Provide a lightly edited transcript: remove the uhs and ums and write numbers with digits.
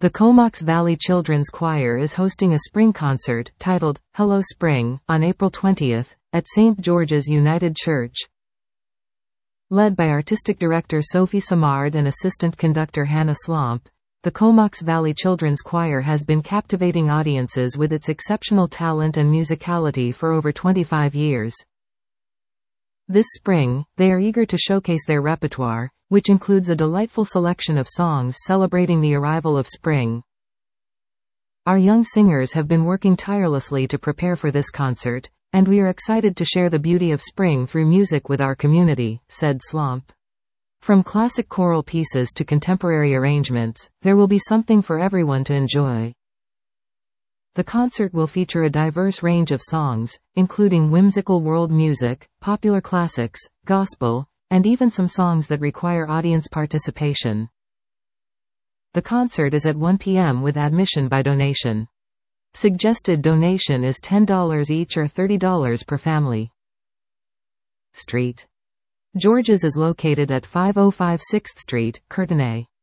The Comox Valley Children's Choir is hosting a spring concert, titled, Hello Spring, on April 20, at St. George's United Church. Led by Artistic Director Sophie Samard and Assistant Conductor Hannah Slomp, the Comox Valley Children's Choir has been captivating audiences with its exceptional talent and musicality for over 25 years. This spring, they are eager to showcase their repertoire, which includes a delightful selection of songs celebrating the arrival of spring. Our young singers have been working tirelessly to prepare for this concert, and we are excited to share the beauty of spring through music with our community, said Slomp. From classic choral pieces to contemporary arrangements, there will be something for everyone to enjoy. The concert will feature a diverse range of songs, including whimsical world music, popular classics, gospel, and even some songs that require audience participation. The concert is at 1 p.m. with admission by donation. Suggested donation is $10 each or $30 per family. Street. George's is located at 505 6th Street, Courtenay.